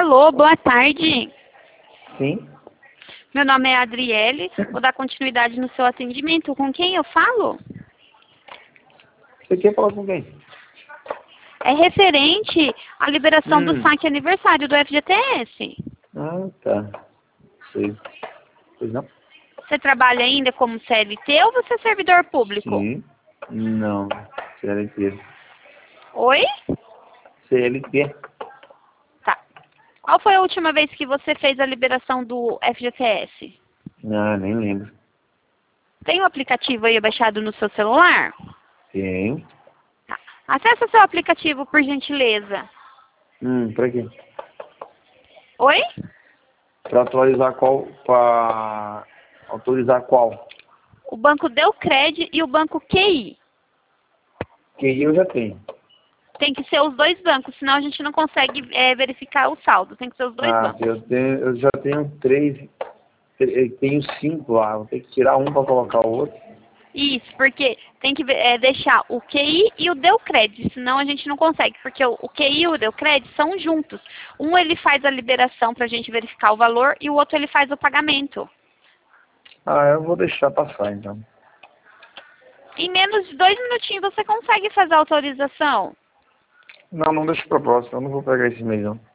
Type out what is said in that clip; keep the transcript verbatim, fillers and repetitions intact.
Alô, boa tarde. Sim? Meu nome é Adriele, vou dar continuidade no seu atendimento. Com quem eu falo? Você quer falar com quem? É referente à liberação do Hum. saque aniversário do F G T S. Ah, tá. Sei. Pois não? Você trabalha ainda como C L T ou você é servidor público? Sim. Não. C L T. Oi? C L T. Tá. Qual foi a última vez que você fez a liberação do F G T S? Ah, nem lembro. Tem um aplicativo aí baixado no seu celular? Tem. Tá. Acesse o seu aplicativo, por gentileza. Hum, pra quê? Oi? Pra atualizar qual? Pra autorizar qual? O banco Deucred e o banco Q I. Que eu já tenho. Tem que ser os dois bancos, senão a gente não consegue é, verificar o saldo. Tem que ser os dois Ah, bancos. eu, tenho, eu já tenho três. Eu tenho cinco lá. Vou ter que tirar um pra colocar o outro. Isso, porque tem que é, deixar o Q I e o Deucred, senão a gente não consegue, porque o, o Q I e o Deucred são juntos. Um ele faz a liberação para a gente verificar o valor e o outro ele faz o pagamento. Ah, eu vou deixar passar então. Em menos de dois minutinhos você consegue fazer a autorização. Não, não deixa pra próxima. Eu não vou pegar esse mês não.